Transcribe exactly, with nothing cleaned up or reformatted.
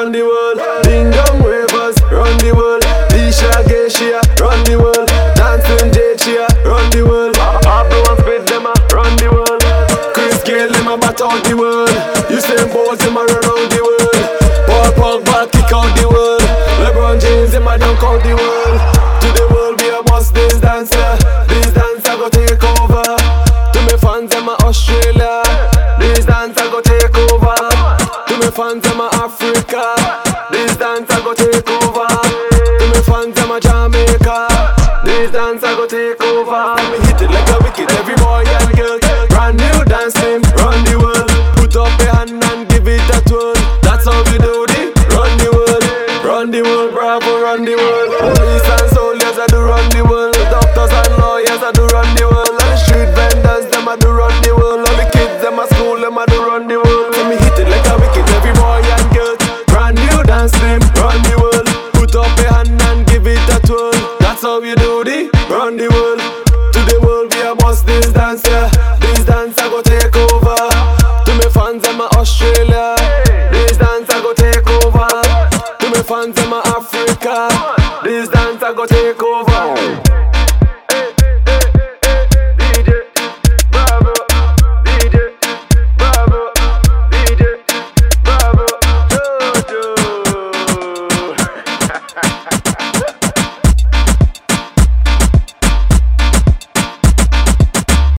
run the world. Ding dong ravers, run the world. Tisha Geisha, run the world. Dancing J Chia, run the world. Pablo and Spit them a run the world. Chris Gayle them a bat out the world. Usain Bolt them a run out the world. Paul Pogba kick out the world. LeBron James them a dunk out the world. To the world we a bust this dancer. This dancer go take over. To me fans them a Australia. This dancer go take over. To me fans them a Africa. This dancer go take over. To me fans them a Jamaica. This dancer go take over. Me hit it like a wicked, every boy and girl. Brand new dance name, run the world. Put up your hand and give it a twirl. That's how we do it, run the world. Run the world, bravo, run the world. Police and soldiers I do run the world. Doctors and lawyers I do run the world. And the street vendors them I do run the world. All the kids them at school them I do run the world. So me hit it like a wicked, every boy and girl. Brand new dance name, run the world. Put up your hand and give it a twirl. That's how you do it, run the world. To the world we a bust this dance, yeah. This dance I go take over. To me fans them a Australia. This dance I go take over. To me fans them a